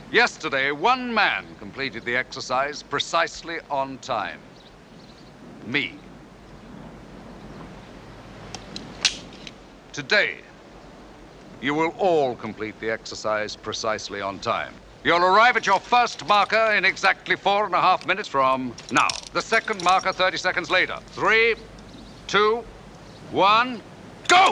Yesterday, one man completed the exercise precisely on time. Me. Today, you will all complete the exercise precisely on time. You'll arrive at your first marker in exactly 4.5 minutes from now. The second marker 30 seconds later. 3, 2, 1, go!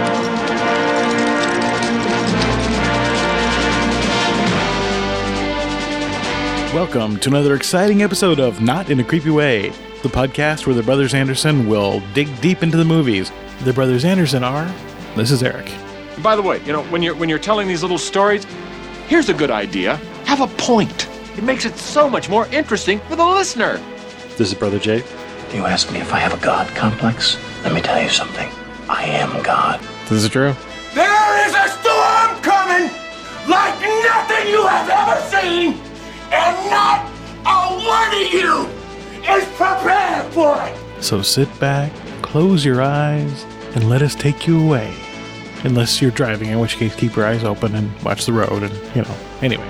Welcome to another exciting episode of Not in a Creepy Way, the podcast where the Brothers Anderson will dig deep into the movies. The Brothers Anderson are... This is Eric. By the way, when you're telling these little stories, here's a good idea. Have a point. It makes it so much more interesting for the listener. This is Brother Jay. You ask me if I have a God complex? Let me tell you something. I am God. This is Drew. There is a storm coming like nothing you have ever seen, and not a one of you is prepared for it. So sit back, close your eyes, and let us take you away. Unless you're driving, in which case keep your eyes open and watch the road and, anyway.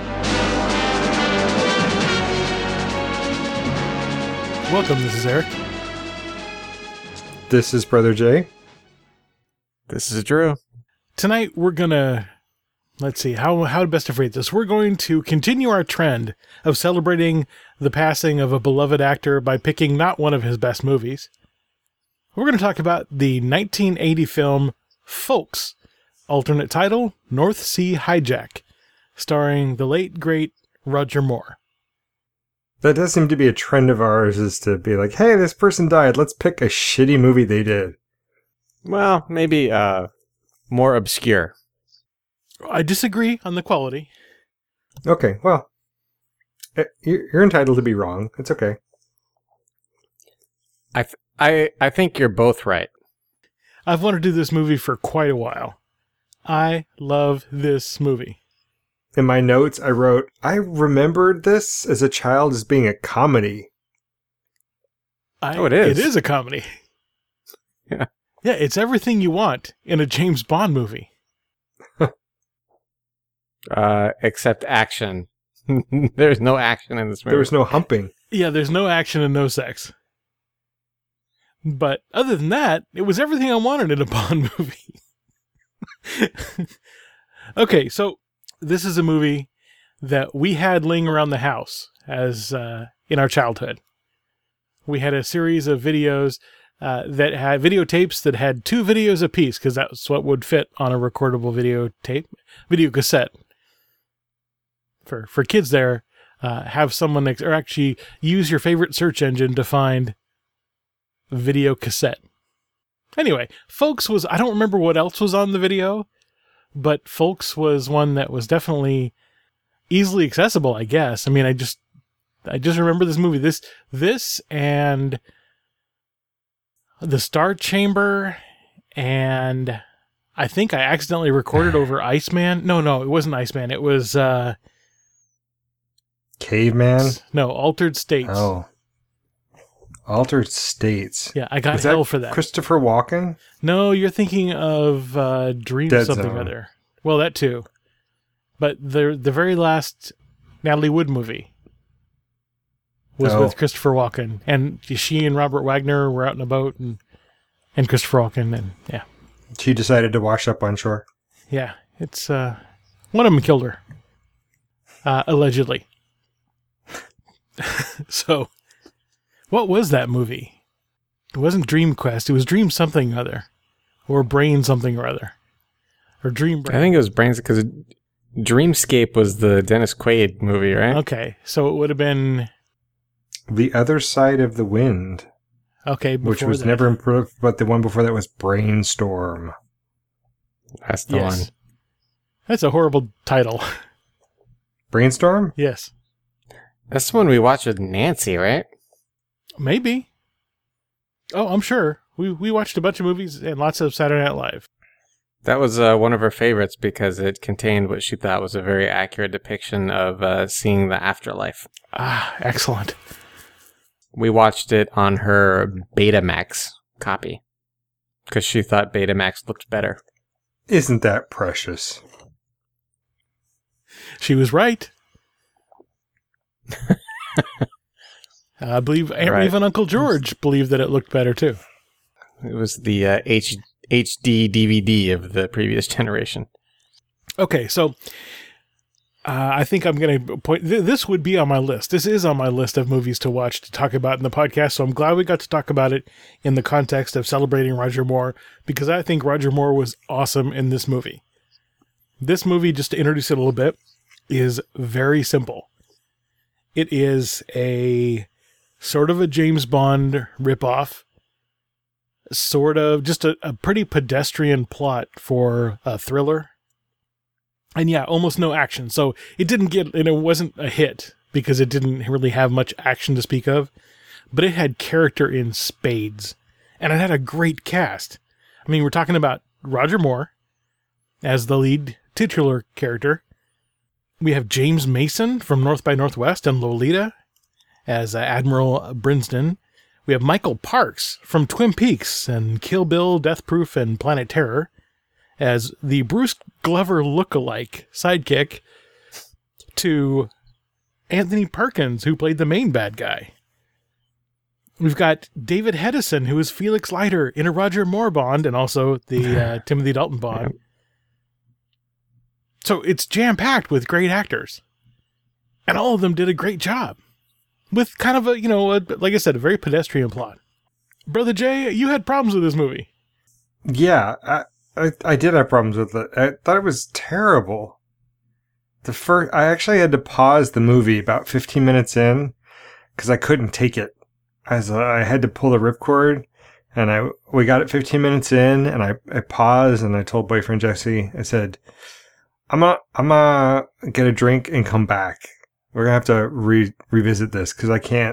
Welcome, this is Eric. This is Brother Jay. This is Drew. Tonight we're gonna, let's see, how to best to phrase this. We're going to continue our trend of celebrating the passing of a beloved actor by picking not one of his best movies. We're going to talk about the 1980 film Folks, alternate title, North Sea Hijack, starring the late, great Roger Moore. That does seem to be a trend of ours, is to be like, hey, this person died, let's pick a shitty movie they did. Well, maybe more obscure. I disagree on the quality. Okay, well, you're entitled to be wrong. It's okay. I think you're both right. I've wanted to do this movie for quite a while. I love this movie. In my notes, I wrote, I remembered this as a child as being a comedy. It is. It is a comedy. Yeah. Yeah, it's everything you want in a James Bond movie. Except action. There's no action in this movie. There was no humping. Yeah, there's no action and no sex. But other than that, it was everything I wanted in a Bond movie. Okay, so this is a movie that we had laying around the house as in our childhood. We had a series of videos that had videotapes that had 2 videos apiece, because that's what would fit on a recordable video cassette. For kids there, have someone or actually use your favorite search engine to find video cassette. Anyway, Folks was, I don't remember what else was on the video, but Folks was one that was definitely easily accessible, I guess. I mean, I just remember this movie. This and The Star Chamber, and I think I accidentally recorded over Iceman. No, it wasn't Iceman. It was Caveman? No, Altered States. Oh. Altered States. Yeah, I got Is hell that for that. Christopher Walken? No, you're thinking of Dream Dead something Zone. or other. Well, that too. But the very last Natalie Wood movie was with Christopher Walken. And she and Robert Wagner were out in a boat, and Christopher Walken, and yeah. She decided to wash up on shore. Yeah, it's, one of them killed her. Allegedly. So, what was that movie? It wasn't Dream Quest, it was Dream something or other. Or Brain something or other. Or Dream Brain. I think it was Brains, because Dreamscape was the Dennis Quaid movie, right? Okay, so it would have been... The Other Side of the Wind. Okay, which was never improved, but the one before that was Brainstorm. That's the one. That's a horrible title. Brainstorm? Yes. That's the one we watched with Nancy, right? Maybe. Oh, I'm sure. We watched a bunch of movies and lots of Saturday Night Live. That was one of her favorites because it contained what she thought was a very accurate depiction of seeing the afterlife. Ah, excellent. We watched it on her Betamax copy because she thought Betamax looked better. Isn't that precious? She was right. I believe Right. even Uncle George believed that it looked better too. It was the HD DVD of the previous generation. Okay, so I think I'm going to point. This would be on my list. This is on my list of movies to watch to talk about in the podcast. So I'm glad we got to talk about it in the context of celebrating Roger Moore, because I think Roger Moore was awesome in this movie. This movie, just to introduce it a little bit, is very simple. It is a sort of a James Bond ripoff, sort of just a pretty pedestrian plot for a thriller. And yeah, almost no action. So it didn't get, and it wasn't a hit because it didn't really have much action to speak of, but it had character in spades, and it had a great cast. I mean, we're talking about Roger Moore as the lead titular character. We have James Mason from North by Northwest and Lolita as Admiral Brinsden. We have Michael Parks from Twin Peaks and Kill Bill, Death Proof, and Planet Terror as the Bruce Glover lookalike sidekick to Anthony Perkins, who played the main bad guy. We've got David Hedison, who is Felix Leiter in a Roger Moore Bond, and also the Timothy Dalton Bond. So it's jam-packed with great actors. And all of them did a great job. With kind of like I said, a very pedestrian plot. Brother Jay, you had problems with this movie. Yeah, I did have problems with it. I thought it was terrible. I actually had to pause the movie about 15 minutes in because I couldn't take it. I had to pull the ripcord, and we got it 15 minutes in, and I paused, and I told boyfriend Jesse, I said, I'm gonna get a drink and come back. We're gonna have to revisit this because I can't.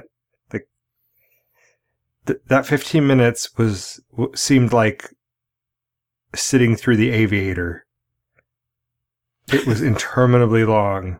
That 15 minutes seemed like sitting through The Aviator. It was interminably long.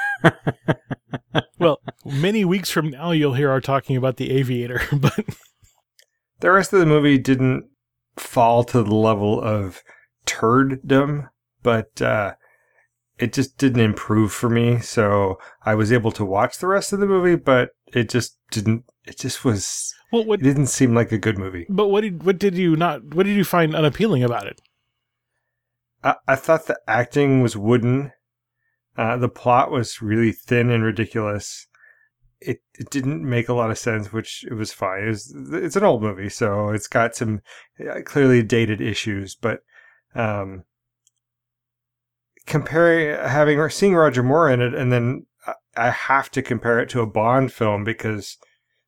Well, many weeks from now, you'll hear our talking about The Aviator, but the rest of the movie didn't fall to the level of turddom, but it just didn't improve for me. So I was able to watch the rest of the movie, but it just didn't. It just was. Well, it didn't seem like a good movie. But what did you find unappealing about it? I thought the acting was wooden. The plot was really thin and ridiculous. It didn't make a lot of sense, which it was fine. It's an old movie, so it's got some clearly dated issues. But seeing Roger Moore in it, and then I have to compare it to a Bond film because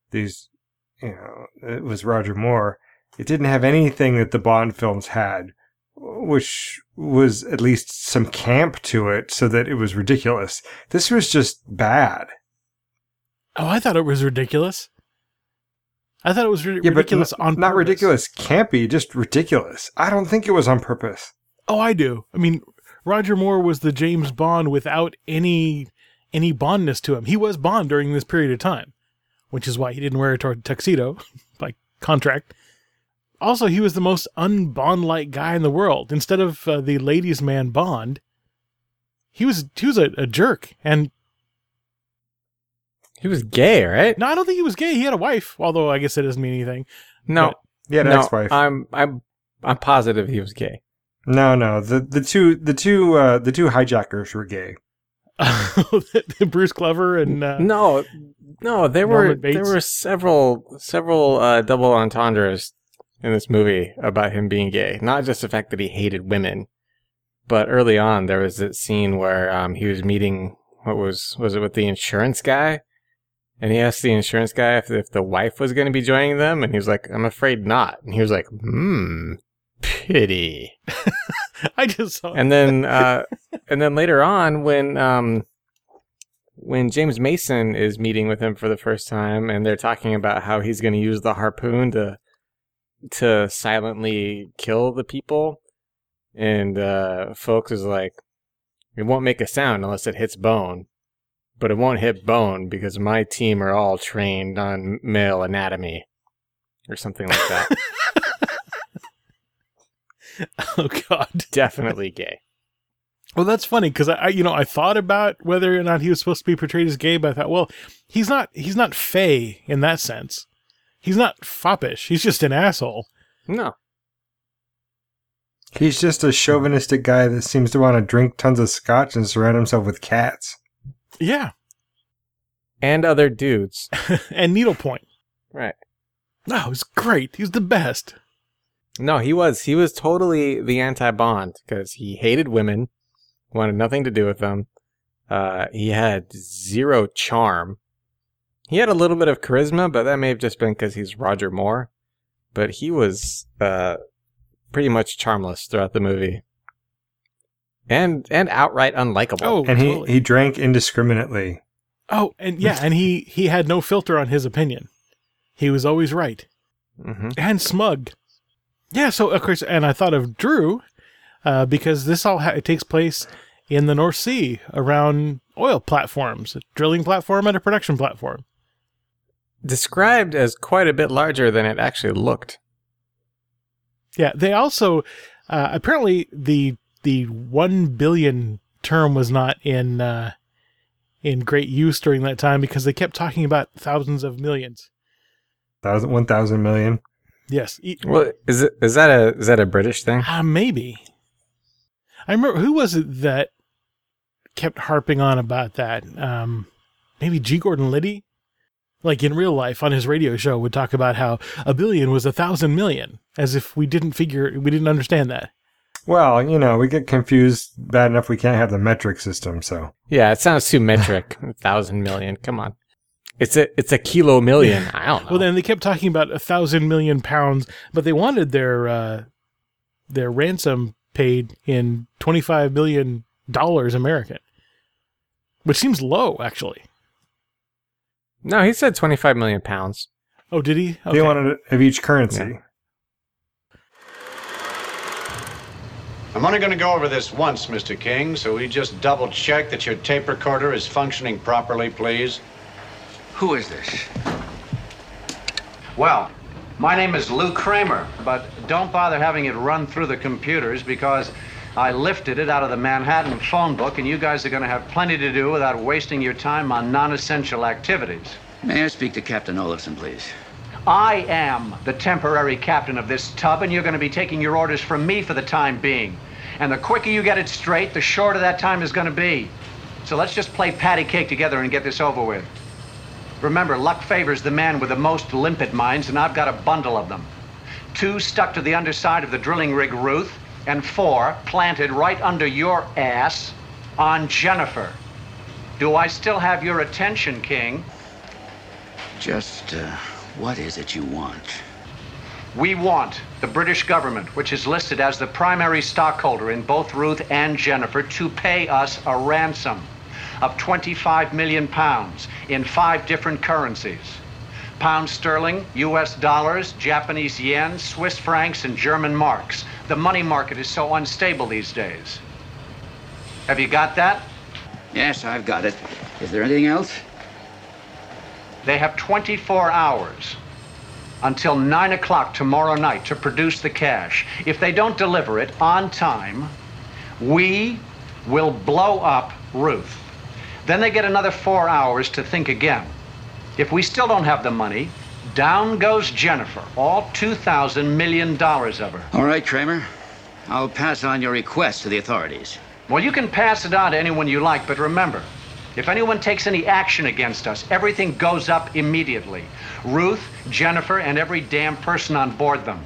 it was Roger Moore. It didn't have anything that the Bond films had, which was at least some camp to it so that it was ridiculous. This was just bad. Oh, I thought it was ridiculous. I thought it was ridiculous on purpose. Not ridiculous, campy, just ridiculous. I don't think it was on purpose. Oh, I do. I mean, Roger Moore was the James Bond without any Bondness to him. He was Bond during this period of time, which is why he didn't wear a tuxedo by contract. Also, he was the most un-Bond-like guy in the world. Instead of the ladies' man Bond, he was a jerk. And he was gay, right? No, I don't think he was gay. He had a wife, although I guess it doesn't mean anything. No, he had an ex-wife. I'm positive he was gay. No. The two hijackers were gay. Bruce Glover and no, there were several double entendres in this movie about him being gay. Not just the fact that he hated women, but early on there was that scene where he was meeting was it with the insurance guy, and he asked the insurance guy if the wife was going to be joining them, and he was like, "I'm afraid not," and he was like, pity. I just saw. And then later on, when James Mason is meeting with him for the first time, and they're talking about how he's going to use the harpoon to silently kill the people, and folks is like, it won't make a sound unless it hits bone, but it won't hit bone because my team are all trained on male anatomy, or something like that. Oh, God. Definitely gay. Well, that's funny because I thought about whether or not he was supposed to be portrayed as gay, but I thought, well, he's not fey in that sense. He's not foppish. He's just an asshole. No. He's just a chauvinistic guy that seems to want to drink tons of scotch and surround himself with cats. Yeah. And other dudes. And needlepoint. Right. No, he's great. He's the best. No, he was totally the anti-Bond because he hated women, wanted nothing to do with them. He had zero charm. He had a little bit of charisma, but that may have just been because he's Roger Moore. But he was pretty much charmless throughout the movie. And outright unlikable. Oh, And totally. he drank indiscriminately. Oh, and yeah, and he had no filter on his opinion. He was always right. Mm-hmm. And smug. Yeah, so of course, and I thought of Drew, because this all it takes place in the North Sea around oil platforms, a drilling platform and a production platform. Described as quite a bit larger than it actually looked. Yeah, they also, apparently the 1 billion term was not in great use during that time because they kept talking about thousands of millions. 1,000 million. Yes. Well, is that a British thing? Maybe. I remember, who was it that kept harping on about that? Maybe G. Gordon Liddy? Like in real life on his radio show would talk about how a billion was 1,000 million, as if we didn't understand that. Well, we get confused bad enough we can't have the metric system, so. Yeah, it sounds too metric. 1,000 million. Come on. It's a kilo million. I don't know. Well, then they kept talking about 1,000 million pounds, but they wanted their ransom paid in $25 million American, which seems low, actually. No, he said 25 million pounds. Oh, did he? Okay. They wanted it of each currency. Yeah. I'm only going to go over this once, Mr. King, so we just double-check that your tape recorder is functioning properly, please. Who is this? Well, my name is Lou Kramer, but don't bother having it run through the computers because I lifted it out of the Manhattan phone book and you guys are going to have plenty to do without wasting your time on non-essential activities. May I speak to Captain Olafson, please? I am the temporary captain of this tub and you're going to be taking your orders from me for the time being. And the quicker you get it straight, the shorter that time is going to be. So let's just play patty cake together and get this over with. Remember, luck favors the man with the most limpet minds, and I've got a bundle of them. 2 stuck to the underside of the drilling rig Ruth, and 4 planted right under your ass on Jennifer. Do I still have your attention, King? Just, what is it you want? We want the British government, which is listed as the primary stockholder in both Ruth and Jennifer, to pay us a ransom of 25 million pounds in 5 different currencies. Pound sterling, US dollars, Japanese yen, Swiss francs, and German marks. The money market is so unstable these days. Have you got that? Yes, I've got it. Is there anything else? They have 24 hours until 9 o'clock tomorrow night to produce the cash. If they don't deliver it on time, we will blow up Ruth. Then they get another 4 hours to think again. If we still don't have the money, down goes Jennifer, all $2,000 million of her. All right, Kramer. I'll pass on your request to the authorities. Well, you can pass it on to anyone you like, but remember, if anyone takes any action against us, everything goes up immediately. Ruth, Jennifer, and every damn person on board them.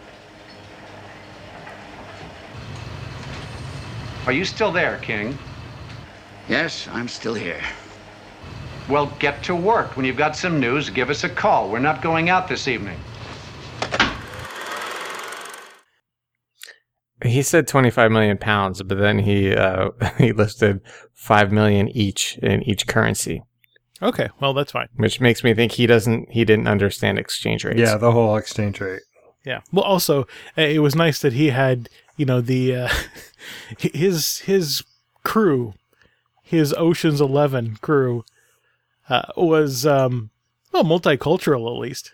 Are you still there, King? Yes, I'm still here. Well, get to work. When you've got some news, give us a call. We're not going out this evening. He said 25 million pounds, but then he listed 5 million each in each currency, Okay, well, that's fine. which makes me think he didn't understand exchange rates. Yeah, the whole exchange rate. Yeah. Well, also, it was nice that he had, the his crew, his Ocean's 11 crew, was multicultural at least.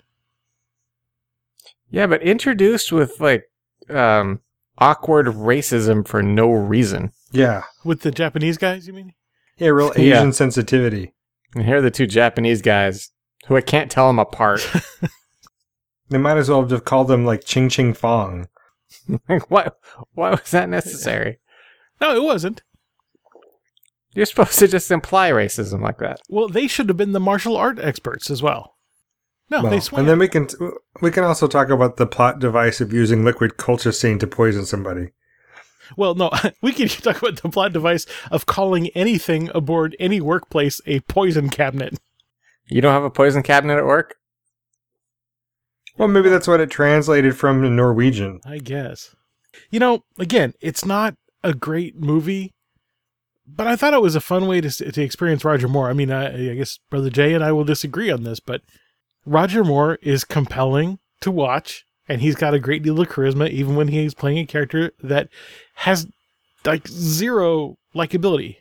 Yeah, but introduced with awkward racism for no reason. Yeah. With the Japanese guys, you mean? Yeah, real Yeah. Asian sensitivity. And here are the two Japanese guys who I can't tell them apart. They might as well have just called them like Ching Ching Fong. Like, why was that necessary? No, it wasn't. You're supposed to just imply racism like that. Well, they should have been the martial art experts as well. No, Well, they swam. and then we can also talk about the plot device of using liquid colchicine to poison somebody. Well, no, we can talk about the plot device of calling anything aboard any workplace a poison cabinet. You don't have a poison cabinet at work? Well, maybe that's what it translated from in Norwegian. I guess. You know, again, it's not a great movie, but I thought it was a fun way to experience Roger Moore. I mean, I guess Brother Jay and I will disagree on this, but Roger Moore is compelling to watch, and he's got a great deal of charisma, even when he's playing a character that has like zero likability.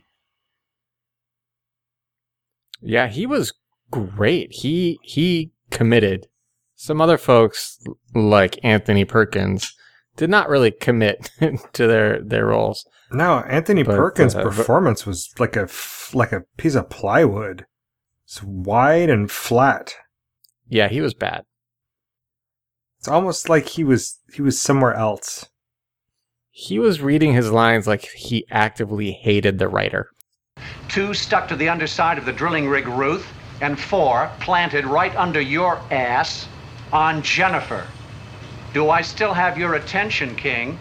Yeah, he was great. He committed. Some other folks, like Anthony Perkins, did not really commit to their roles. No, Anthony But, Perkins' but- performance was like a piece of plywood. It's wide and flat. Yeah, he was bad. It's almost like he was somewhere else. He was reading his lines like he actively hated the writer. 2 stuck to the underside of the drilling rig, Ruth, and 4 planted right under your ass on Jennifer. Do I still have your attention, King?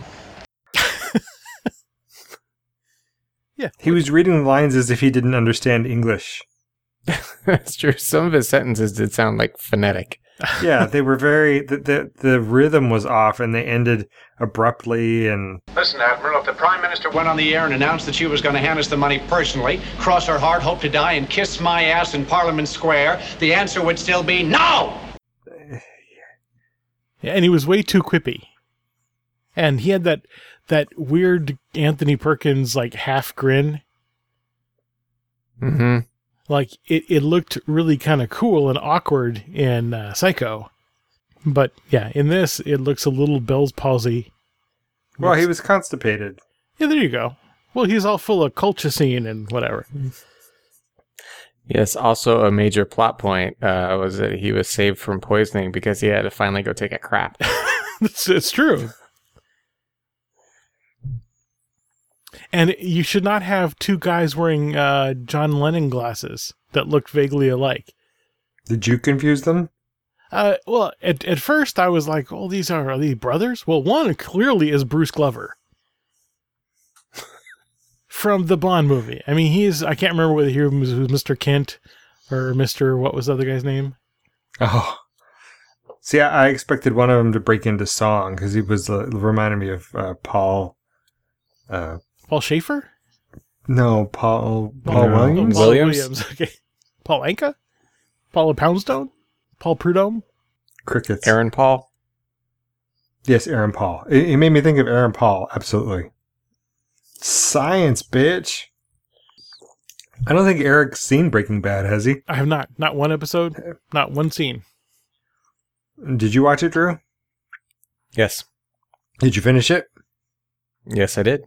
Yeah. He was reading the lines as if he didn't understand English. That's true. Some of his sentences did sound like phonetic. Yeah, they were very the rhythm was off and they ended abruptly and Listen, Admiral, if the Prime Minister went on the air and announced that she was going to hand us the money personally, cross her heart, hope to die, and kiss my ass in Parliament Square, the answer would still be no! Yeah, and he was way too quippy. And he had that weird Anthony Perkins like half grin. Mm-hmm. Like it looked really kind of cool and awkward in Psycho. But yeah, in this it looks a little Bell's palsy. well, he was constipated. Yeah, there you go. Well, he's all full of colchicine and whatever. Yes, also a major plot point was that he was saved from poisoning because he had to finally go take a crap. It's true. And you should not have two guys wearing John Lennon glasses that looked vaguely alike. Did you confuse them? Well, at first I was like, "Oh, are these brothers?" Well, one clearly is Bruce Glover from the Bond movie. I mean, I can't remember whether he was Mr. Kent or Mr. What was the other guy's name? Oh. See, I expected one of them to break into song because he was reminded me of Paul. Paul Schaefer? No, Paul No. Williams. Paul Williams? Okay. Paul Anka? Paula Poundstone? Paul Prudhomme? Crickets. Aaron Paul? Yes, Aaron Paul. It made me think of Aaron Paul. Absolutely. Science, bitch. I don't think Eric's seen Breaking Bad, has he? I have not. Not one episode. Not one scene. Did you watch it, Drew? Yes. Did you finish it? Yes, I did.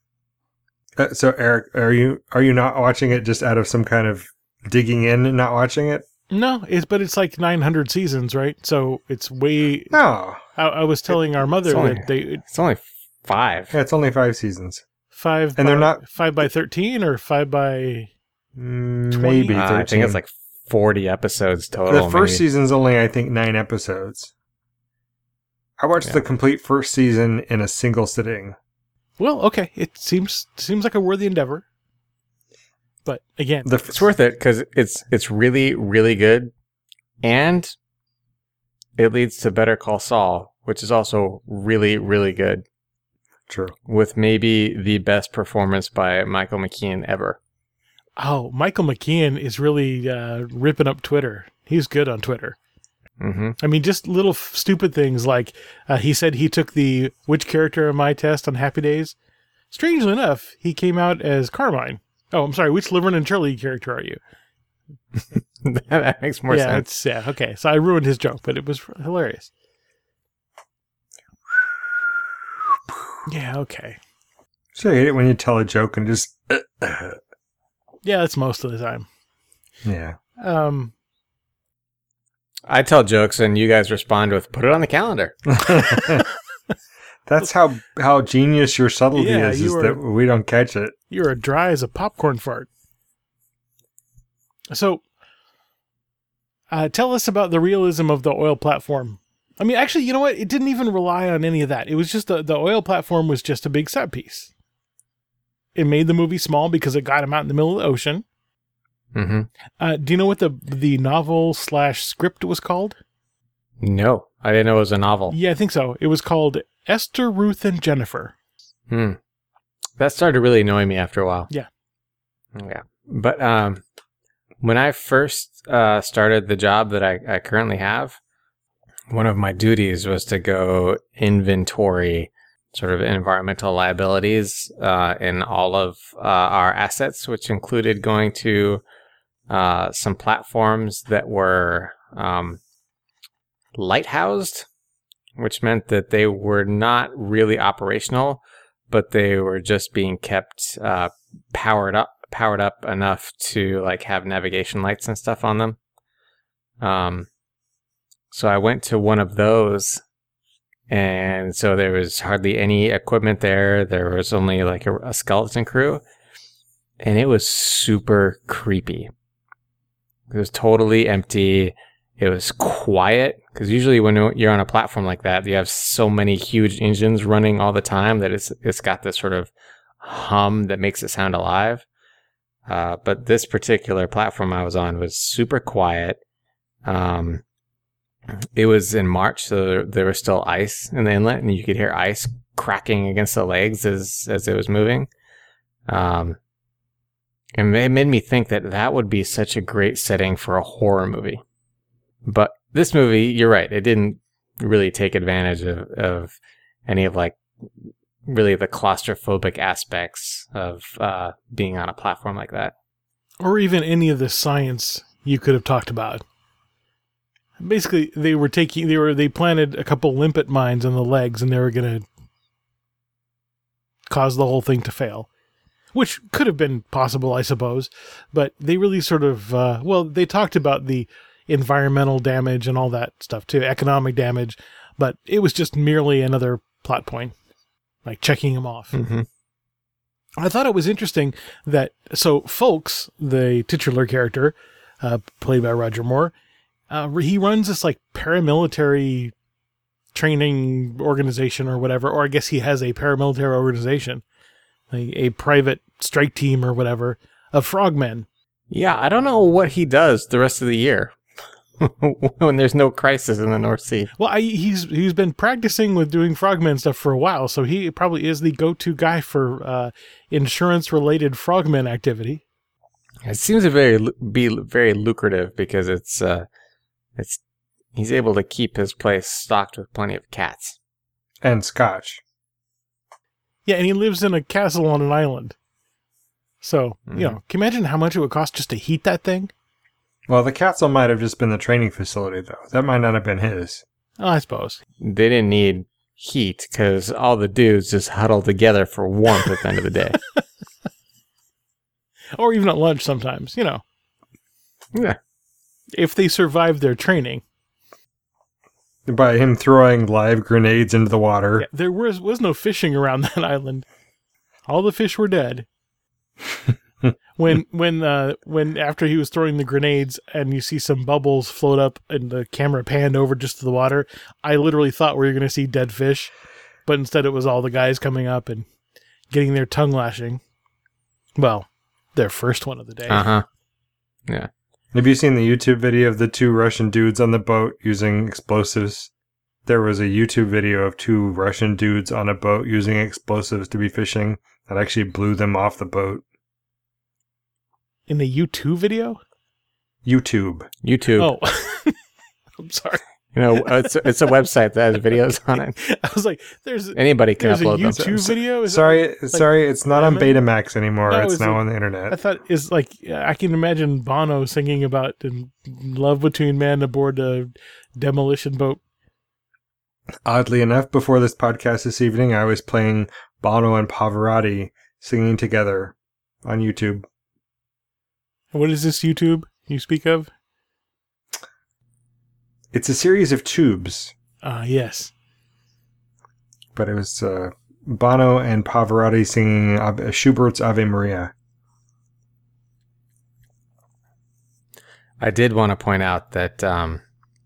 So, Eric, are you not watching it just out of some kind of digging in and not watching it? No, but it's like 900 seasons, right? So it's way. No. I was telling our mother only- that they It's only 5. Yeah, it's only 5 seasons. 5 And they're not 5 by 13 or 5 by. Maybe 13. I think it's like 40 episodes total. the first maybe. season's only, I think, 9 episodes. I watched the complete first season in a single sitting. Well, okay, it seems like a worthy endeavor. But again, It's worth it because it's really, really good. And it leads to Better Call Saul, which is also really, really good. True. With maybe the best performance by Michael McKean ever. Michael McKean is really ripping up Twitter. He's good on Twitter. Mm-hmm. I mean, just little stupid things like he said he took the which character am I test on Happy Days. Strangely enough, he came out as Carmine. Oh, I'm sorry. Which Laverne and Shirley character are you? That makes more sense. Okay. So I ruined his joke, but it was hilarious. Yeah, okay. So I hate it when you tell a joke and just... Yeah, that's most of the time. Yeah. I tell jokes and you guys respond with, put it on the calendar. That's how genius your subtlety is that we don't catch it. You're as dry as a popcorn fart. So, tell us about the realism of the oil platform. I mean, actually, you know what? It didn't even rely on any of that. It was just the oil platform was just a big set piece. It made the movie small because it got him out in the middle of the ocean. Mm-hmm. Do you know what the novel/script was called? No, I didn't know it was a novel. Yeah, I think so. It was called Esther, Ruth, and Jennifer. That started really annoying me after a while. Yeah. Yeah. But when I first started the job that I currently have, one of my duties was to go inventory sort of environmental liabilities in all of our assets, which included going to some platforms that were lighthoused, which meant that they were not really operational, but they were just being kept powered up enough to like have navigation lights and stuff on them. So I went to one of those, and so there was hardly any equipment there. There was only like a skeleton crew, and it was super creepy. It was totally empty. It was quiet, because usually when you're on a platform like that, you have so many huge engines running all the time that it's got this sort of hum that makes it sound alive. But this particular platform I was on was super quiet. It was in March, so there was still ice in the inlet, and you could hear ice cracking against the legs as it was moving. And it made me think that would be such a great setting for a horror movie. But this movie, you're right, it didn't really take advantage of any of like really the claustrophobic aspects of being on a platform like that. Or even any of the science you could have talked about. Basically, they planted a couple limpet mines on the legs, and they were going to cause the whole thing to fail. Which could have been possible, I suppose. But they really sort of, they talked about the environmental damage and all that stuff too, economic damage, but it was just merely another plot point, like checking him off. Mm-hmm. I thought it was interesting that, so Folks, the titular character, played by Roger Moore, he runs this like paramilitary training organization or whatever, or I guess he has a paramilitary organization, a private strike team or whatever, of frogmen. Yeah, I don't know what he does the rest of the year when there's no crisis in the North Sea. Well, he's been practicing with doing frogmen stuff for a while, so he probably is the go-to guy for insurance-related frogmen activity. It seems to be very lucrative because he's able to keep his place stocked with plenty of cats and scotch. Yeah, and he lives in a castle on an island. So, can you imagine how much it would cost just to heat that thing? Well, the castle might have just been the training facility, though. That might not have been his. Oh, I suppose. They didn't need heat because all the dudes just huddled together for warmth at the end of the day. Or even at lunch sometimes, Yeah. If they survived their training. By him throwing live grenades into the water. Yeah, there was no fishing around that island. All the fish were dead. When after he was throwing the grenades and you see some bubbles float up and the camera panned over just to the water, I literally thought we were going to see dead fish, but instead it was all the guys coming up and getting their tongue lashing. Well, their first one of the day. Uh-huh. Yeah. Have you seen the YouTube video of the two Russian dudes on the boat using explosives? There was a YouTube video of two Russian dudes on a boat using explosives to be fishing that actually blew them off the boat. In the U2 video? YouTube. Oh. I'm sorry. It's a website that has videos on it. I was like, anybody can upload a YouTube them. video? Sorry, it's not on Betamax anymore. No, it's now on the internet. I thought it's like, I can imagine Bono singing about love between men aboard a demolition boat. Oddly enough, before this podcast this evening, I was playing Bono and Pavarotti singing together on YouTube. What is this YouTube you speak of? It's a series of tubes, Yes. but it was Bono and Pavarotti singing Schubert's Ave Maria. I did want to point out that the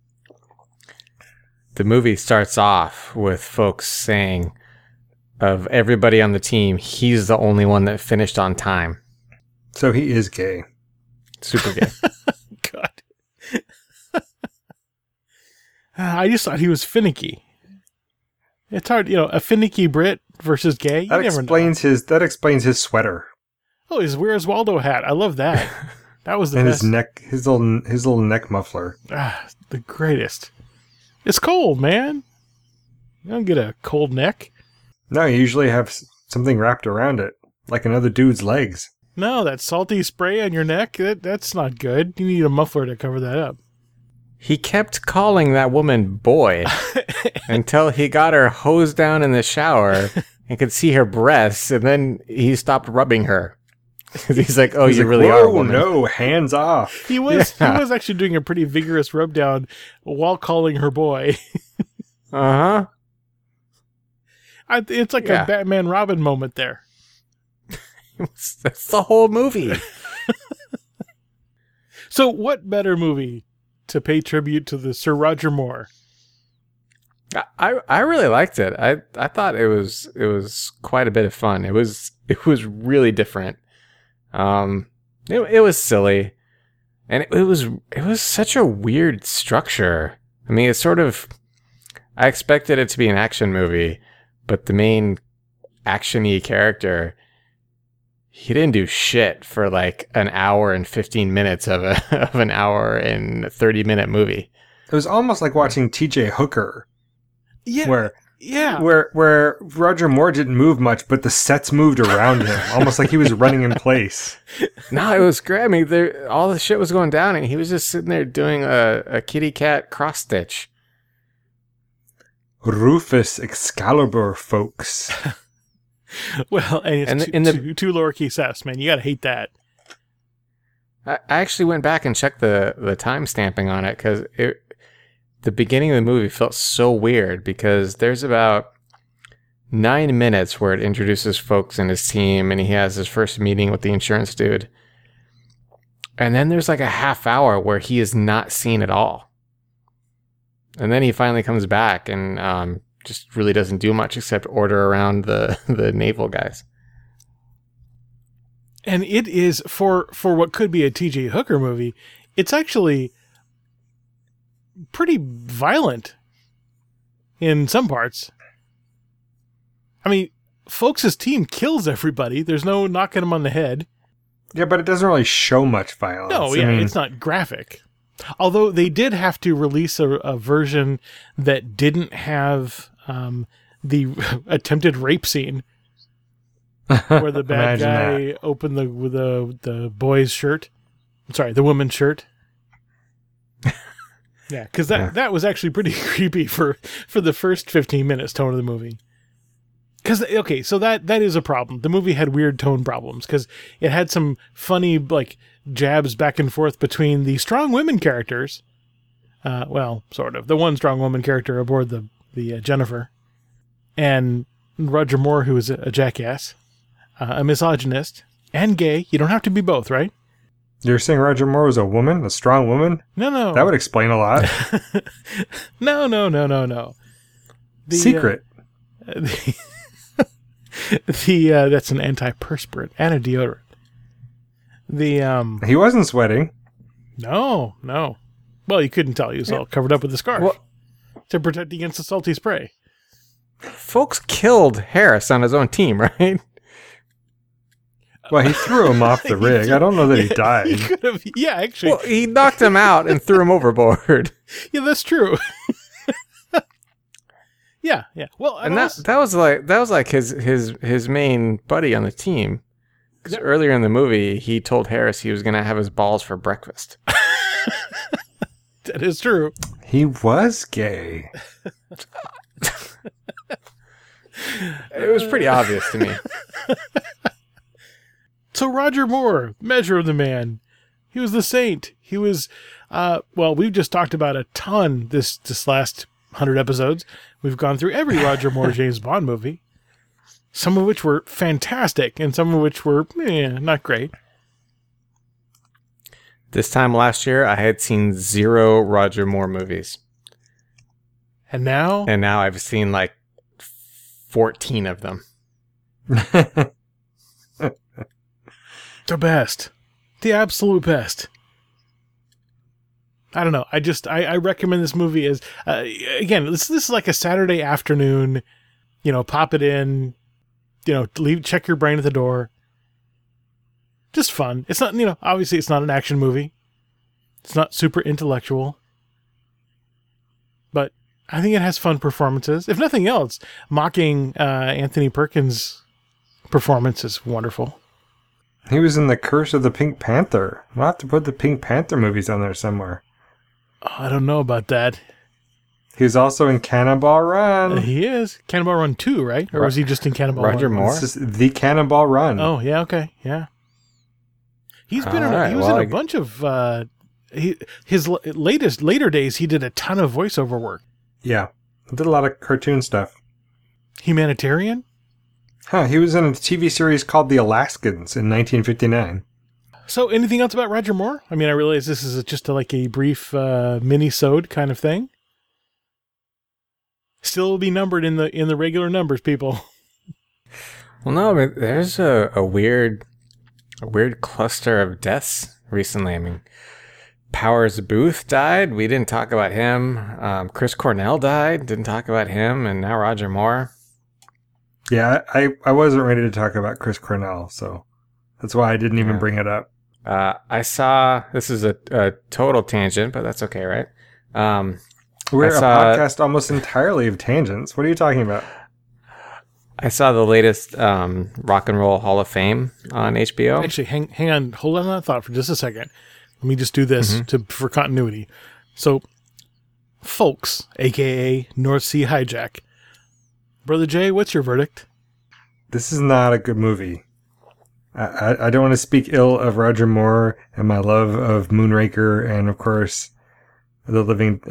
movie starts off with folks saying of everybody on the team, he's the only one that finished on time. So he is gay. Super gay. God. I just thought he was finicky. It's hard, a finicky Brit versus gay. You That never explains his sweater. know. Oh, his Where's Waldo hat. I love that. That was the And best. his little neck muffler. The greatest. It's cold, man. You don't get a cold neck. No, you usually have something wrapped around it, like another dude's legs. No, that salty spray on your neck, that's not good. You need a muffler to cover that up. He kept calling that woman boy until he got her hosed down in the shower and could see her breasts, and then he stopped rubbing her. He's like, oh, you really are a woman. No, hands off. He was actually doing a pretty vigorous rub down while calling her boy. Uh-huh. It's like a Batman Robin moment there. That's the whole movie. So what better movie to pay tribute to the Sir Roger Moore? I really liked it. I thought it was quite a bit of fun. It was really different. It was silly, and it was such a weird structure. I mean, it's sort of, I expected it to be an action movie, but the main action-y character, he didn't do shit for like an hour and 15 minutes of an hour and 30-minute movie. It was almost like watching T.J. Hooker. Yeah. Where Roger Moore didn't move much, but the sets moved around him, almost like he was running in place. No, it was great. I mean, all the shit was going down, and he was just sitting there doing a kitty cat cross stitch. Rufus Excalibur, folks. Well, and it's two lowercase s, man. You gotta hate that. I actually went back and checked the time stamping on it, because the beginning of the movie felt so weird, because there's about 9 minutes where it introduces folks and his team, and he has his first meeting with the insurance dude. And then there's like a half hour where he is not seen at all. And then he finally comes back and just really doesn't do much except order around the naval guys. And it is, for what could be a T.J. Hooker movie, it's actually pretty violent in some parts. I mean, folks' team kills everybody. There's no knocking them on the head. Yeah, but it doesn't really show much violence. No, yeah, it's not graphic. Although they did have to release a version that didn't have the attempted rape scene where the bad guy opened the boy's shirt. I'm sorry, the woman's shirt. Yeah, because that was actually pretty creepy for the first 15 minutes tone of the movie. Because, okay, so that is a problem. The movie had weird tone problems because it had some funny, like, jabs back and forth between the strong women characters. Well, sort of. The one strong woman character aboard the Jennifer. And Roger Moore, who is a jackass, a misogynist, and gay. You don't have to be both, right? You're saying Roger Moore was a woman? A strong woman? No. That would explain a lot. No. Secret. That's an antiperspirant and a deodorant. He wasn't sweating. No. Well, you couldn't tell. He was all covered up with a scarf to protect against the salty spray. Folks killed Harris on his own team, right? Well, he threw him off the rig. I don't know that he died. He could have. Yeah, actually. Well, he knocked him out and threw him overboard. Yeah, that's true. Yeah. Well, and that was like his main buddy on the team. Because earlier in the movie, he told Harris he was going to have his balls for breakfast. That is true. He was gay. It was pretty obvious to me. So Roger Moore, Measure of the Man. He was the saint. He was, well, we've just talked about a ton this last 100 episodes. We've gone through every Roger Moore James Bond movie, some of which were fantastic and some of which were not great. This time last year, I had seen 0 Roger Moore movies. And now? And now I've seen like 14 of them. The best. The absolute best. I don't know. I recommend this movie as, again, this is like a Saturday afternoon, pop it in, check your brain at the door. Just fun. It's not, obviously it's not an action movie. It's not super intellectual. But I think it has fun performances. If nothing else, mocking Anthony Perkins' performance is wonderful. He was in The Curse of the Pink Panther. We'll have to put the Pink Panther movies on there somewhere. Oh, I don't know about that. He was also in Cannonball Run. He is. Cannonball Run 2, right? Or was he just in Cannonball Roger 1? Moore? This is The Cannonball Run. Oh, yeah, okay, yeah. He's been he was in a bunch of his later days. He did a ton of voiceover work. Yeah, did a lot of cartoon stuff. Humanitarian? Huh, he was in a TV series called The Alaskans in 1959. So, anything else about Roger Moore? I mean, I realize this is just like a brief mini-sode kind of thing. Still will be numbered in the regular numbers, people. Well, no, but there's a weird cluster of deaths recently. I mean, Powers Booth died. We didn't talk about him. Chris Cornell died. Didn't talk about him. And now Roger Moore. Yeah, I wasn't ready to talk about Chris Cornell, so that's why I didn't even bring it up. I saw, this is a total tangent, but that's okay, right? We're a podcast almost entirely of tangents. What are you talking about? I saw the latest Rock and Roll Hall of Fame on HBO. Actually, hang on. Hold on that thought for just a second. Let me just do this for continuity. So, folks, a.k.a. North Sea Hijack. Brother Jay, what's your verdict? This is not a good movie. I don't want to speak ill of Roger Moore and my love of Moonraker and, of course, The Living...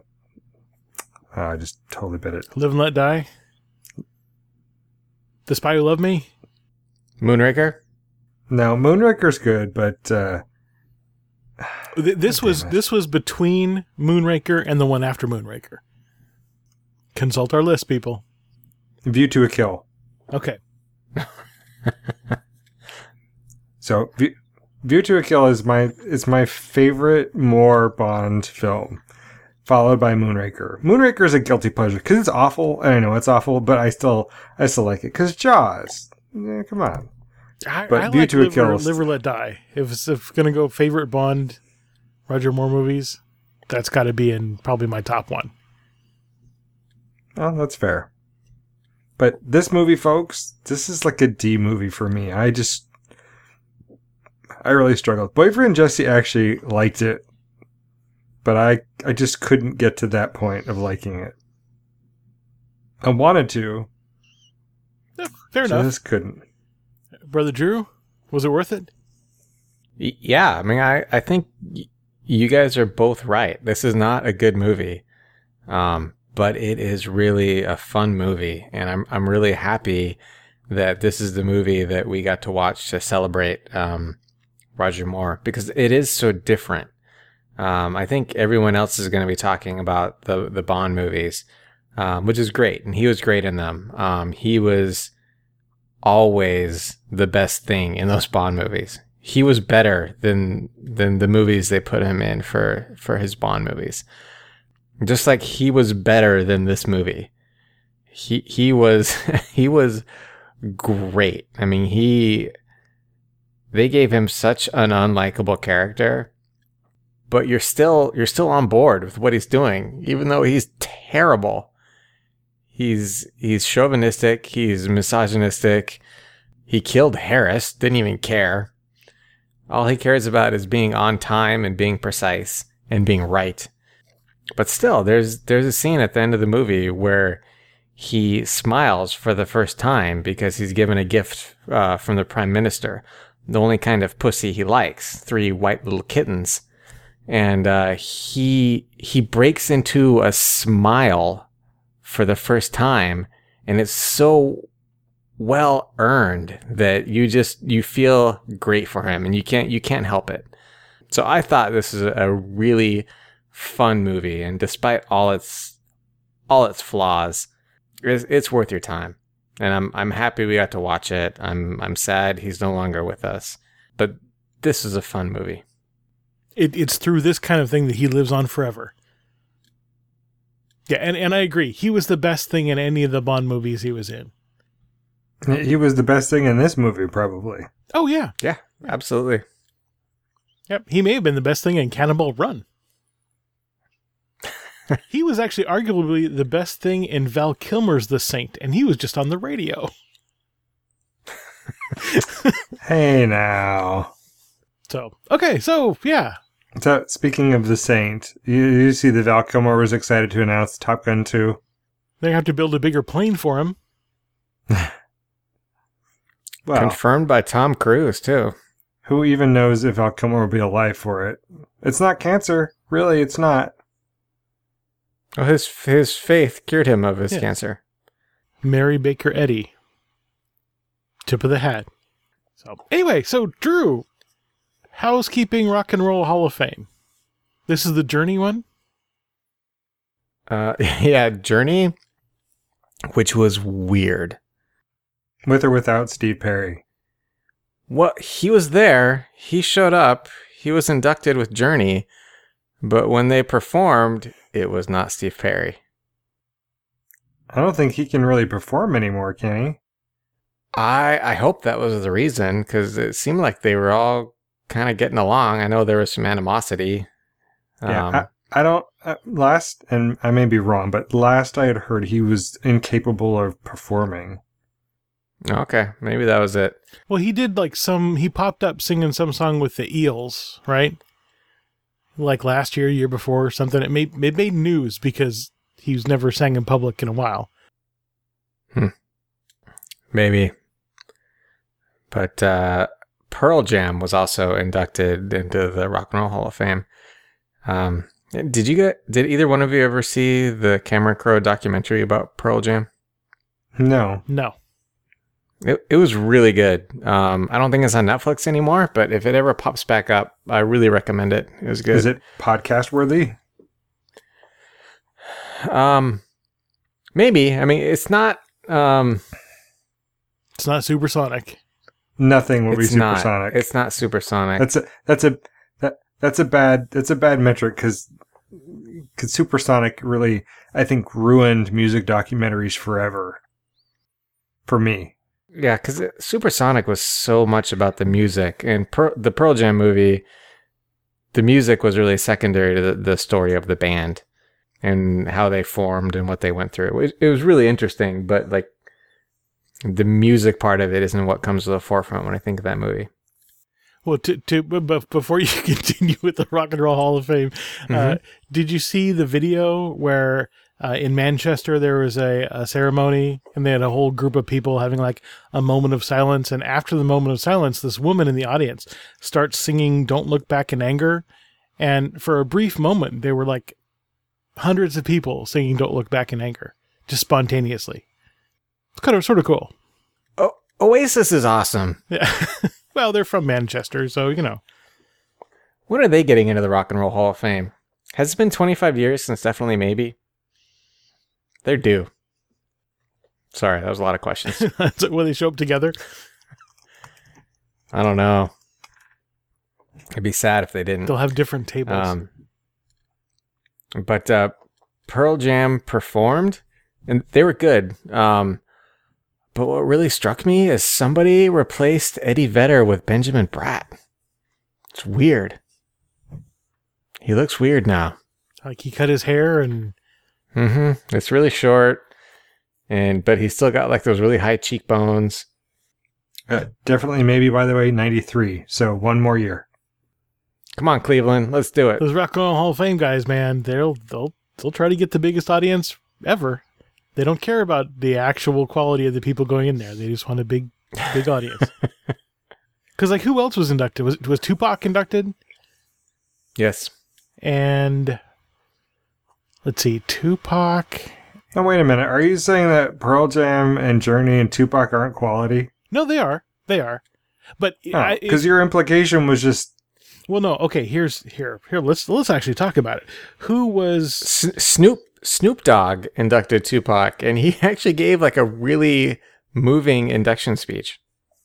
I just totally bit it. Live and Let Die? The Spy Who Loved Me? Moonraker? No, Moonraker's good, but... This was between Moonraker and the one after Moonraker. Consult our list, people. View to a Kill. Okay. So, View to a Kill is my favorite Moore Bond film, followed by Moonraker. Moonraker is a guilty pleasure because it's awful. I know it's awful, but I still like it because Jaws. Yeah, come on. I View like to a Kill. Live or Let Die. If going to go favorite Bond, Roger Moore movies, that's got to be in probably my top one. Oh, that's fair. But this movie, folks, this is like a D movie for me. I really struggled. Boyfriend Jesse actually liked it, but I just couldn't get to that point of liking it. I wanted to. Yeah, fair enough. Just couldn't. Brother Drew, was it worth it? Yeah, I mean, I think you guys are both right. This is not a good movie, but it is really a fun movie, and I'm really happy that this is the movie that we got to watch to celebrate Roger Moore, because it is so different. I think everyone else is going to be talking about the Bond movies, which is great, and he was great in them. He was always the best thing in those Bond movies. He was better than the movies they put him in for his Bond movies. Just like he was better than this movie. He was he was great. I mean, they gave him such an unlikable character, but you're still on board with what he's doing, even though he's terrible. He's chauvinistic, he's misogynistic. He killed Harris, didn't even care. All he cares about is being on time and being precise and being right. But still, there's a scene at the end of the movie where he smiles for the first time because he's given a gift from the Prime Minister, the only kind of pussy he likes, 3 white little kittens. And he breaks into a smile for the first time, and it's so well earned that you feel great for him, and you can't help it. So I thought this is a really fun movie, and despite all its flaws, it's worth your time. And I'm happy we got to watch it. I'm sad he's no longer with us, but this is a fun movie. It's through this kind of thing that he lives on forever. Yeah, and I agree. He was the best thing in any of the Bond movies he was in. He was the best thing in this movie, probably. Oh, yeah. Yeah, absolutely. Yep, he may have been the best thing in Cannonball Run. He was actually arguably the best thing in Val Kilmer's The Saint, and he was just on the radio. Hey, now. So, okay, so, yeah. So, speaking of The Saint, you see that Val Kilmer was excited to announce Top Gun 2. They have to build a bigger plane for him. Well, Confirmed by Tom Cruise, too. who even knows if Val Kilmer will be alive for it? It's not cancer. Really, it's not. Well, his faith cured him of his cancer. Mary Baker Eddy. Tip of the hat. So anyway, so Drew, Housekeeping Rock and Roll Hall of Fame. This is the Journey one? Yeah, Journey, which was weird. With or without Steve Perry. Well, he was there. He showed up. He was inducted with Journey. But when they performed, it was not Steve Perry. I don't think he can really perform anymore, can he? I hope that was the reason, because it seemed like they were all kind of getting along. I know there was some animosity. Yeah, I don't... last, and I may be wrong, but last I had heard he was incapable of performing. Okay, maybe that was it. Well, he did he popped up singing some song with the Eels, right? Like last year, year before, or something. It made news because he's never sang in public in a while. Maybe. But Pearl Jam was also inducted into the Rock and Roll Hall of Fame. Did either one of you ever see the Cameron Crowe documentary about Pearl Jam? No. It was really good. I don't think it's on Netflix anymore, but if it ever pops back up, I really recommend it. It was good. Is it podcast worthy? Maybe. I mean, it's not. It's not supersonic. Nothing will be supersonic. It's not supersonic. That's a bad metric because supersonic really, I think, ruined music documentaries forever. For me. Yeah, because Supersonic was so much about the music, and the Pearl Jam movie, the music was really secondary to the story of the band and how they formed and what they went through. It was really interesting, but like the music part of it isn't what comes to the forefront when I think of that movie. Well, but before you continue with the Rock and Roll Hall of Fame, did you see the video where in Manchester there was a ceremony and they had a whole group of people having like a moment of silence, and after the moment of silence, this woman in the audience starts singing "Don't Look Back in Anger," and for a brief moment there were like hundreds of people singing "Don't Look Back in Anger" just spontaneously. It's kind of sort of cool. Oh, Oasis is awesome. Yeah. Well, they're from Manchester, so, you know. When are they getting into the Rock and Roll Hall of Fame? Has it been 25 years since Definitely Maybe? They're due. Sorry, that was a lot of questions. So will they show up together? I don't know. It'd be sad if they didn't. They'll have different tables. But Pearl Jam performed, and they were good. But what really struck me is somebody replaced Eddie Vedder with Benjamin Bratt. It's weird. He looks weird now. Like he cut his hair and... It's really short, but he's still got like those really high cheekbones. Definitely Maybe, by the way, 93. So one more year. Come on, Cleveland. Let's do it. Those Rock and Roll Hall of Fame guys, man, they'll try to get the biggest audience ever. They don't care about the actual quality of the people going in there. They just want a big audience. Because, like, who else was inducted? Was Tupac inducted? Yes. And let's see, Tupac. Oh, wait a minute. Are you saying that Pearl Jam and Journey and Tupac aren't quality? No, they are. They are. But because your implication was just. Well, no. Okay, here. Let's actually talk about it. Who was Snoop Dogg inducted Tupac, and he actually gave like a really moving induction speech.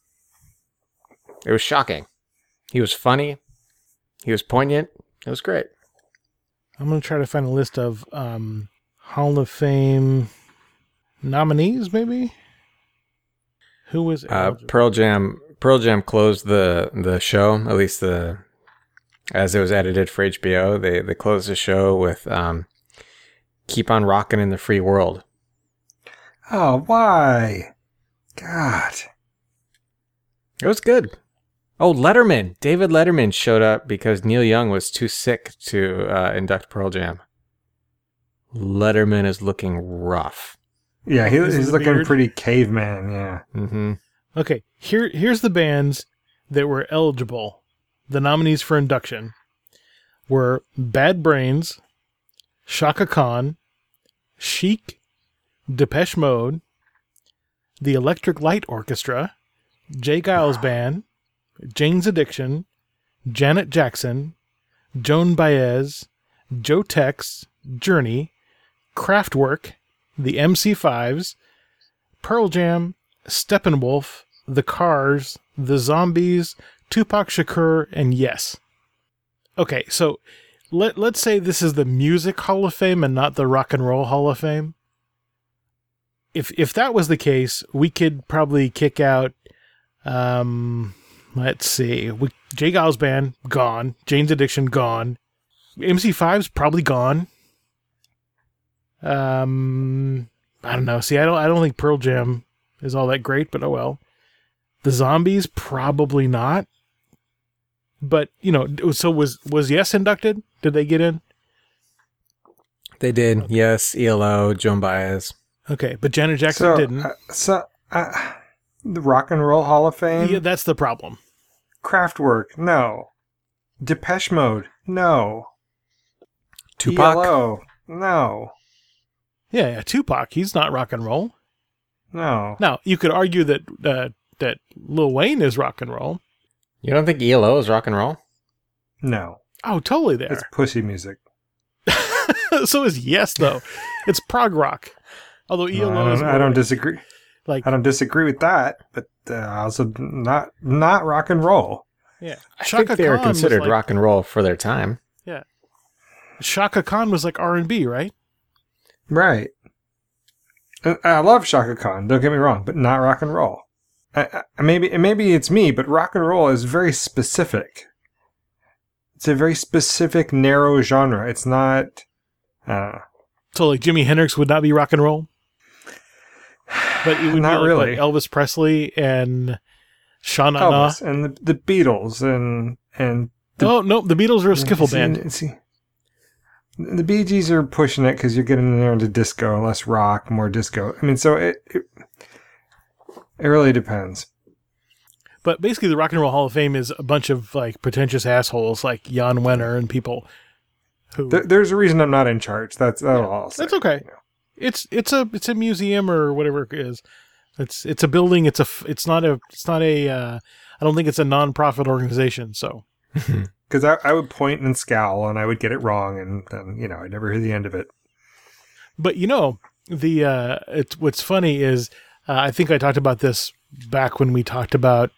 It was shocking. He was funny. He was poignant. It was great. I'm going to try to find a list of Hall of Fame nominees, maybe? Who was Pearl Jam closed the show, at least as it was edited for HBO. They closed the show with Keep on Rockin' in the Free World. Oh, why? God. It was good. Oh, Letterman. David Letterman showed up because Neil Young was too sick to induct Pearl Jam. Letterman is looking rough. Yeah, he's looking pretty caveman, yeah. Mm-hmm. Okay, here's the bands that were eligible. The nominees for induction were Bad Brains, Shaka Khan, Chic, Depeche Mode, the Electric Light Orchestra, Jay Giles Band, Jane's Addiction, Janet Jackson, Joan Baez, Joe Tex, Journey, Kraftwerk, the MC5s, Pearl Jam, Steppenwolf, The Cars, The Zombies, Tupac Shakur, and Yes. Okay, so let's say this is the Music Hall of Fame and not the Rock and Roll Hall of Fame. If that was the case, we could probably kick out, let's see, Jay Giles Band, gone. Jane's Addiction, gone. MC5's probably gone. I don't know. See, I don't think Pearl Jam is all that great, but oh well. The Zombies, probably not. But, so was Yes inducted? Did they get in? They did. Yes, ELO, Joan Baez. Okay, but Janet Jackson didn't. The Rock and Roll Hall of Fame? Yeah, that's the problem. Kraftwerk, no. Depeche Mode, no. Tupac? ELO, no. Yeah, Tupac, he's not rock and roll. No. Now, you could argue that Lil Wayne is rock and roll. You don't think ELO is rock and roll? No. Oh, totally there. It's pussy music. So is Yes, though. It's prog rock. Although ELO is... I don't disagree. I don't disagree with that, but also not rock and roll. Yeah. I think they were considered rock and roll for their time. Yeah. Shaka Khan was like R&B, right? Right. I love Shaka Khan, don't get me wrong, but not rock and roll. Maybe it's me, but rock and roll is very specific. It's a very specific, narrow genre. It's not... So like Jimi Hendrix would not be rock and roll? But it would not be really. Like Elvis Presley and Sha Na Na. Elvis and the Beatles and Oh, no, the Beatles are a skiffle band. See, the Bee Gees are pushing it because you're getting there into disco, less rock, more disco. I mean, so it really depends. But basically, the Rock and Roll Hall of Fame is a bunch of like pretentious assholes like Jan Wenner and people who. There's a reason I'm not in charge. That's all I'll say. That's okay. It's a museum or whatever it is. It's a building. It's not a. I don't think it's a non-profit organization. So. Because I would point and scowl and I would get it wrong and then I'd never hear the end of it. But what's funny is I think I talked about this back when we talked about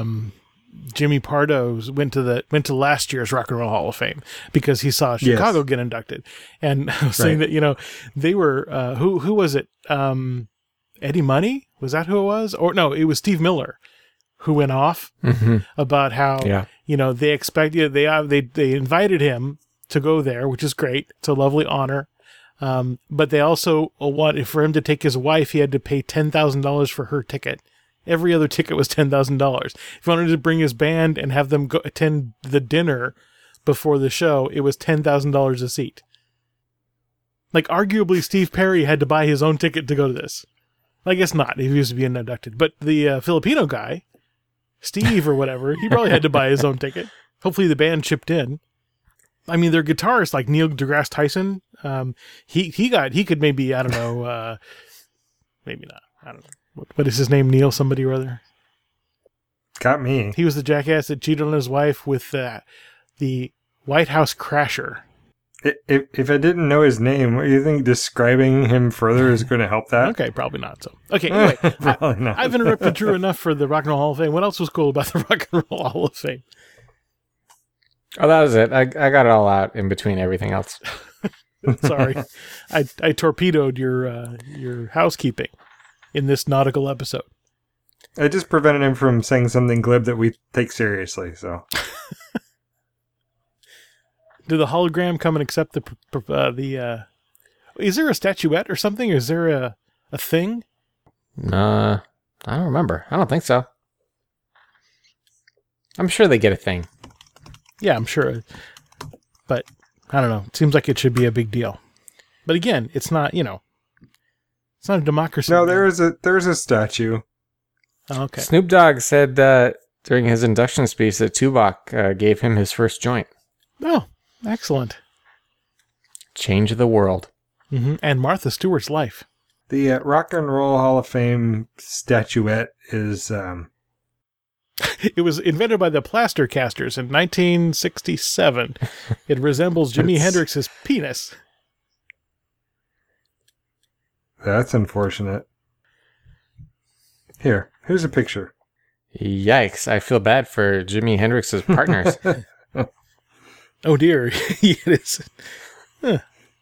Jimmy Pardo went to last year's Rock and Roll Hall of Fame because he saw Chicago get inducted, and I was saying that they were who was it? Eddie Money, was that who it was? Or no, it was Steve Miller who went off about how they expected they invited him to go there, which is great. It's a lovely honor. But they also wanted for him to take his wife, he had to pay $10,000 for her ticket. Every other ticket was $10,000. If he wanted to bring his band and have them go attend the dinner before the show, it was $10,000 a seat. Like, arguably, Steve Perry had to buy his own ticket to go to this. I guess not, if he was being inducted. But the Filipino guy, Steve or whatever, he probably had to buy his own ticket. Hopefully the band chipped in. I mean, their guitarist, like Neil deGrasse Tyson, he could maybe, I don't know, maybe not. I don't know. What is his name? Neil somebody or other? Got me. He was the jackass that cheated on his wife with the White House Crasher. If I didn't know his name, what do you think describing him further is going to help that? Okay, probably not. So, okay, anyway, Probably not. I've interrupted Drew enough for the Rock and Roll Hall of Fame. What else was cool about the Rock and Roll Hall of Fame? Oh, that was it. I got it all out in between everything else. Sorry, I torpedoed your housekeeping in this nautical episode. I just prevented him from saying something glib that we take seriously. So, did the hologram come and accept the? Is there a statuette or something? Is there a thing? I don't remember. I don't think so. I'm sure they get a thing. Yeah, I'm sure, but I don't know. It seems like it should be a big deal. But again, it's not. It's not a democracy. no, there's a statue. Oh, okay. Snoop Dogg said during his induction speech that Tupac gave him his first joint. Oh, excellent. Change the world. Mm-hmm. And Martha Stewart's life. The Rock and Roll Hall of Fame statuette is. It was invented by the Plaster Casters in 1967. It resembles Jimi Hendrix's penis. That's unfortunate. Here's a picture. Yikes. I feel bad for Jimi Hendrix's partners. Oh dear. It is. Huh.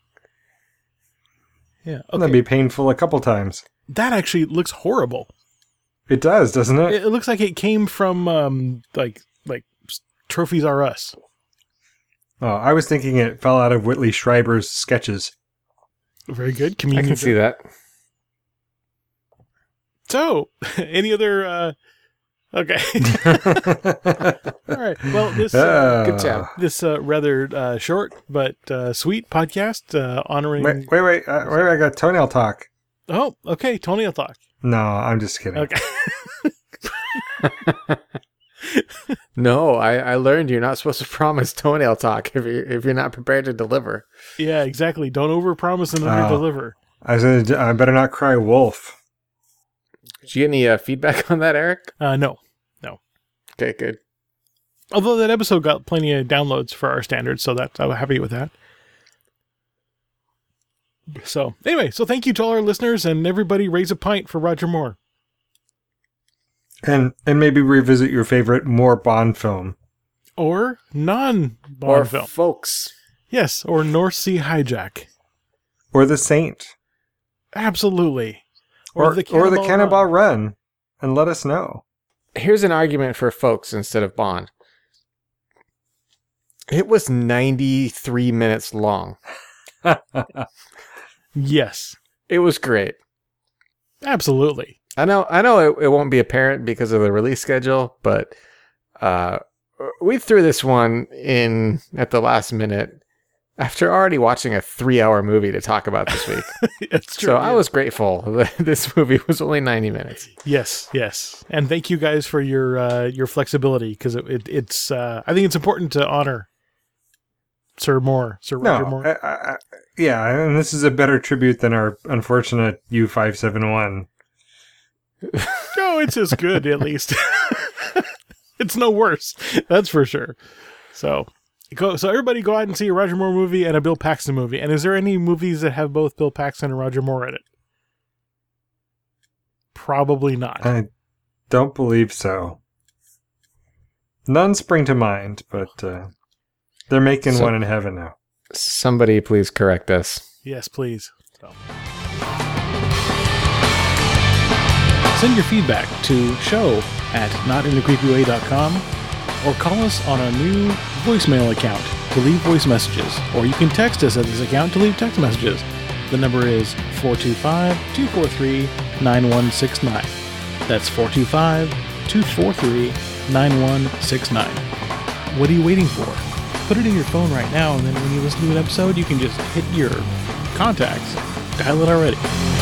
Yeah. Okay. That'd be painful a couple times. That actually looks horrible. It does, doesn't it? It looks like it came from like Trophies R Us. Oh, I was thinking it fell out of Whitley Schreiber's sketches. Very good. I Communion. can see that. So, any other? Okay. All right. Well, this Good job. this rather short but sweet podcast honoring. Wait! I got toenail talk. Oh, okay. Toenail talk. No, I'm just kidding. Okay. No, I learned you're not supposed to promise toenail talk if you're not prepared to deliver. Yeah, exactly. Don't overpromise and underdeliver. I said I better not cry wolf. Did you get any feedback on that, Eric? No. Okay, good. Although that episode got plenty of downloads for our standards, so I'm happy with that. So anyway, thank you to all our listeners, and everybody raise a pint for Roger Moore. And maybe revisit your favorite Moore Bond film. Or non-Bond Or film. folks. Yes, or North Sea Hijack. Or The Saint. Absolutely. Or the Cannonball Run. And let us know. Here's an argument for folks instead of Bond. It was 93 minutes long. Yes. It was great. Absolutely. I know it won't be apparent because of the release schedule, but we threw this one in at the last minute after already watching a 3-hour movie to talk about this week. It's true. So I was grateful that this movie was only 90 minutes. Yes. And thank you guys for your flexibility, because it's I think it's important to honor Sir Roger Moore. Yeah, and this is a better tribute than our unfortunate U571. No, it's as good, at least. It's no worse. That's for sure. So everybody go out and see a Roger Moore movie and a Bill Paxton movie. And is there any movies that have both Bill Paxton and Roger Moore in it? Probably not. I don't believe so. None spring to mind, but they're making one in heaven now. Somebody please correct us. Yes, please. So. Send your feedback to show@notinthecreepyway.com or call us on our new voicemail account to leave voice messages, or you can text us at this account to leave text messages. The number is 425-243-9169. That's 425-243-9169. What are you waiting for? put it in your phone right now, and then when you listen to an episode, you can just hit your contacts. Dial it already.